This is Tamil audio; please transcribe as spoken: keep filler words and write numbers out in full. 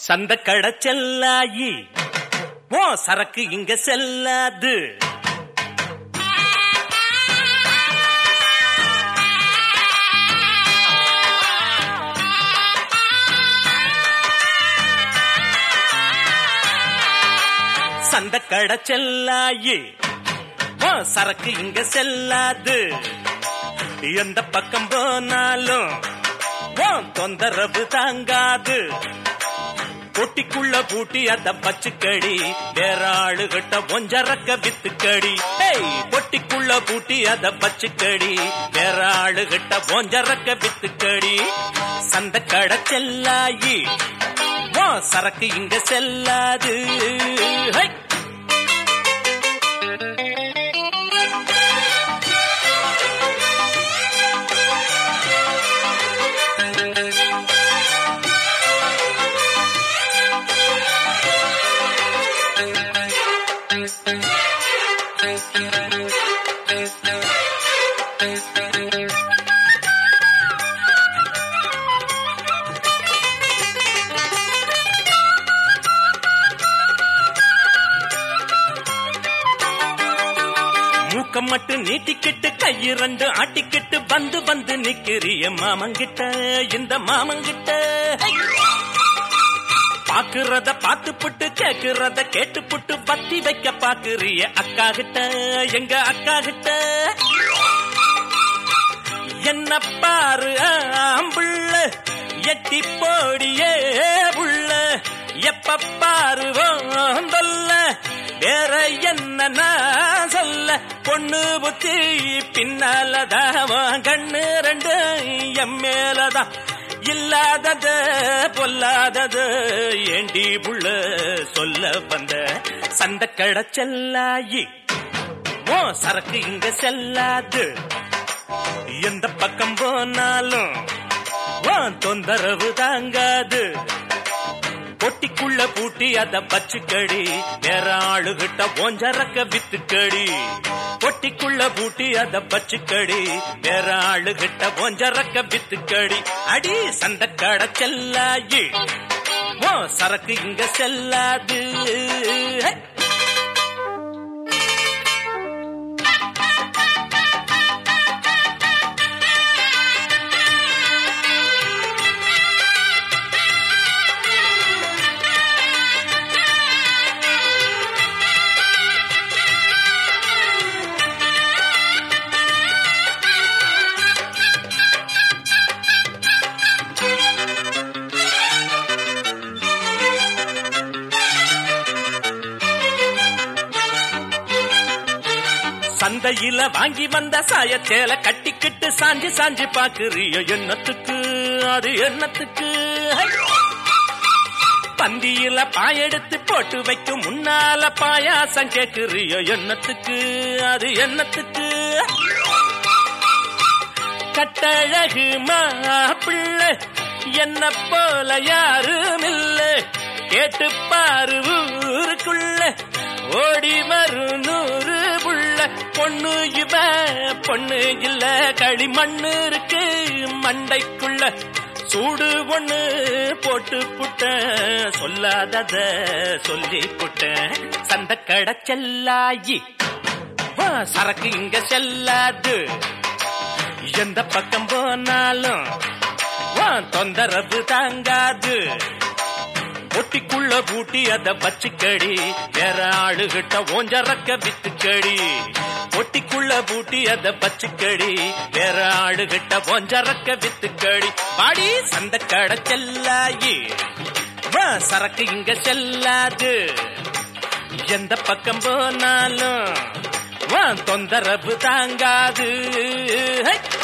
சந்த கடை செல்லாயி ஓ சரக்கு இங்க செல்லாது. சந்த கடை செல்லாயி ஓ சரக்கு இங்க செல்லாது. எந்த பக்கம் போனாலும் ஓ தொந்தரவு தாங்காது. பொட்டிக்குள்ள பூட்டி அத பச்சுக்கடி வேற ஆளுகிட்ட ஒஞ்சரக்க வித்துக்கடி. பொட்டிக்குள்ள பூட்டி அத பச்சுக்கடி வேற ஆளுகிட்ட ஒஞ்சரக்க வித்துக்கடி. சந்த கடை செல்லாயி ஓ சரக்கு இங்க செல்லாது. மூக்க மட்டும் நீட்டிக்கிட்டு கையிரண்டு ஆட்டிக்கிட்டு வந்து வந்து நிக்கிறிய மாமங்கிட்ட. இந்த மாமங்கிட்ட பாக்குறத பாத்து புட்டு கேக்குறத கேட்டு புட்டு பத்தி வைக்க பாக்குறிய அக்கா கிட்ட. எங்க அக்கா கிட்ட என்ன பாரு ஆம்புள்ள எட்டி போடியே புள்ள. எப்ப பாருவோந்தொல்ல வேற என்ன சொல்ல. பொண்ணு புத்தி பின்னாலதான் கண்ணு ரெண்டு எம் மேலதான். இல்லாதது பொல்லாதது ஏண்டி புள்ள சொல்ல வந்த. சந்த கடை செல்லாயி ஓ சரக்கு இங்க செல்லாது. எந்த பக்கம் போனாலும் ஓ தொந்தரவு தாங்காது. பொட்டிக்குள்ள பூட்டி அத பச்சுக்கடி வேற ஆளுகிட்ட ஒஞ்சரக்க வித்துக்கடி. பொட்டிக்குள்ள பூட்டி அத பச்சுக்கடி வேற ஆளுகிட்ட ஒஞ்சரக்க வித்துக்கடி. அடி சந்த கடை செல்லாயி ஓ சரக்கு இங்க செல்லாது. சந்தையில வாங்கி வந்த சாயச்சேல கட்டிக்கிட்டு சாஞ்சி சாஞ்சி பாக்குறிய எண்ணத்துக்கு. அது எண்ணத்துக்கு பந்தியில பாயெடுத்து போட்டு வைக்கும் முன்னால பாயாசம் கேக்குறிய எண்ணத்துக்கு. அது எண்ணத்துக்கு கட்டழகு மாப்பிள்ள என்ன போல யாரும் இல்ல. கேட்டு பாரு ஊருக்குள்ள ஓடி மறு நூறு புள்ள. பொண்ணு இவ பொண்ணு இல்ல களி மண்ணு இருக்கு மண்டைக்குள்ள. சூடு ஒண்ணு போட்டு புட்ட சொல்லாதத சொல்லி புட்ட. சந்த கடை செல்லாயி சரக்கு இங்க செல்லாது. எந்த பக்கம் போனாலும் தொந்தரவு தாங்காது. பொட்டிக்குள்ள பூட்டி அத பச்சுக்கடி வேற ஆளுகிட்ட ஓஞ்சரக்க வித்துக்கடி. பொட்டிக்குள்ள பூட்டி அத பச்சுக்கடி வேற ஆளுகிட்ட ஓஞ்சரக்க வித்துக்கடி. பாடி சந்த கடை செல்லாயி சரக்கு இங்க செல்லாது. எந்த பக்கம் போனாலும் தொந்தரவு தாங்காது.